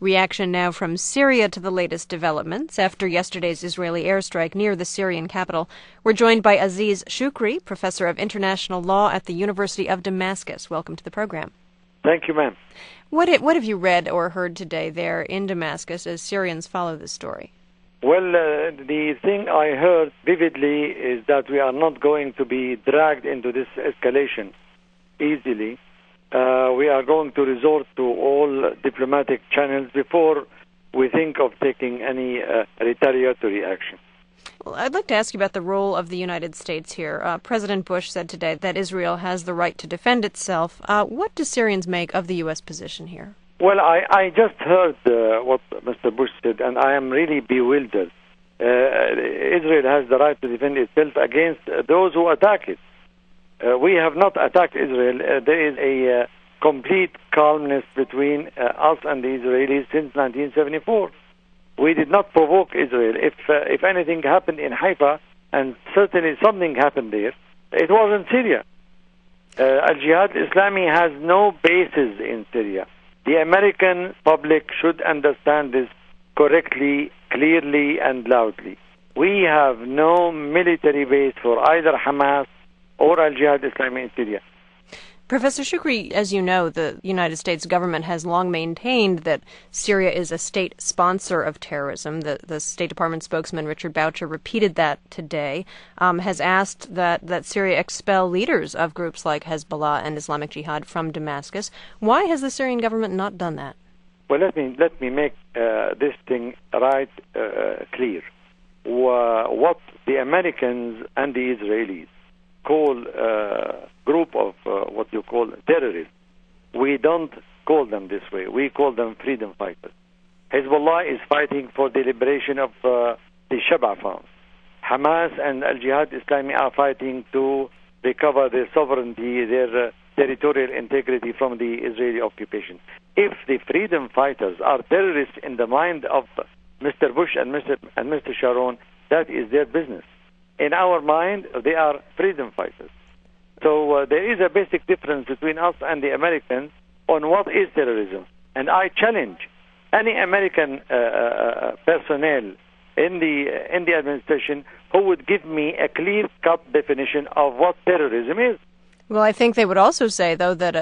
Reaction now from Syria to the latest developments after yesterday's Israeli airstrike near the Syrian capital. We're joined by Aziz Shukri, professor of international law at the University of Damascus. Welcome to the program. Thank you, ma'am. What have you read or heard today there in Damascus as Syrians follow this story? Well, the thing I heard vividly is that we are not going to be dragged into this escalation easily. We are going to resort to all diplomatic channels before we think of taking any retaliatory action. Well, I'd like to ask you about the role of the United States here. President Bush said today that Israel has the right to defend itself. What do Syrians make of the U.S. position here? Well, I just heard what Mr. Bush said, and I am really bewildered. Israel has the right to defend itself against those who attack it. We have not attacked Israel. There is a complete calmness between us and the Israelis since 1974. We did not provoke Israel. If anything happened in Haifa, and certainly something happened there, it was in Syria. Al-Jihad Islami has no basis in Syria. The American public should understand this correctly, clearly, and loudly. We have no military base for either Hamas or Al-Jihad Islami in Syria. Professor Shukri, as you know, the United States government has long maintained that Syria is a state sponsor of terrorism. The State Department spokesman, Richard Boucher, repeated that today, has asked that Syria expel leaders of groups like Hezbollah and Islamic Jihad from Damascus. Why has the Syrian government not done that? Well, let me make this thing right clear. What the Americans and the Israelis call group of what you call terrorists, we don't call them this way. We call them freedom fighters. Hezbollah is fighting for the liberation of the Shaba farms. Hamas and Al-Jihad Islami are fighting to recover their sovereignty, their territorial integrity from the Israeli occupation. If the freedom fighters are terrorists in the mind of Mr. Bush and Mr. Sharon, that is their business. In our mind, they are freedom fighters. So there is a basic difference between us and the Americans on what is terrorism. And I challenge any American personnel in the administration who would give me a clear-cut definition of what terrorism is. Well, I think they would also say, though, that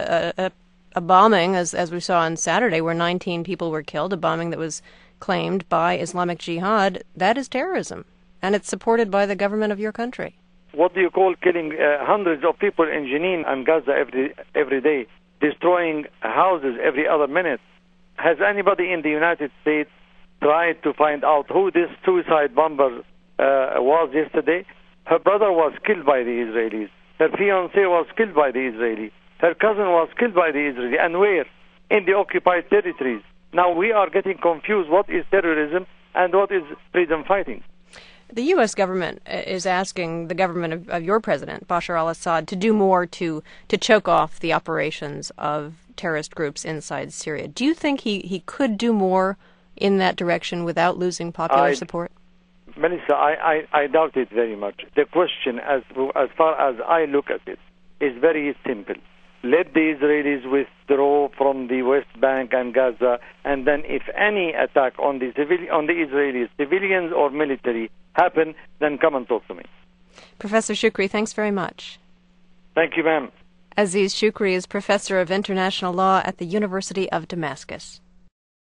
a bombing, as we saw on Saturday, where 19 people were killed, a bombing that was claimed by Islamic Jihad, that is terrorism. And it's supported by the government of your country. What do you call killing hundreds of people in Jenin and Gaza every day, destroying houses every other minute? Has anybody in the United States tried to find out who this suicide bomber was yesterday? Her brother was killed by the Israelis. Her fiancé was killed by the Israelis. Her cousin was killed by the Israelis. And where? In the occupied territories. Now we are getting confused what is terrorism and what is freedom fighting. The U.S. government is asking the government of your president, Bashar al-Assad, to do more to choke off the operations of terrorist groups inside Syria. Do you think he could do more in that direction without losing popular support? Melissa, I doubt it very much. The question, as far as I look at it, is very simple. Let the Israelis withdraw from the West Bank and Gaza, and then if any attack on the Israelis, civilians or military, happen, then come and talk to me. Professor Shukri, thanks very much. Thank you, ma'am. Aziz Shukri is professor of international law at the University of Damascus.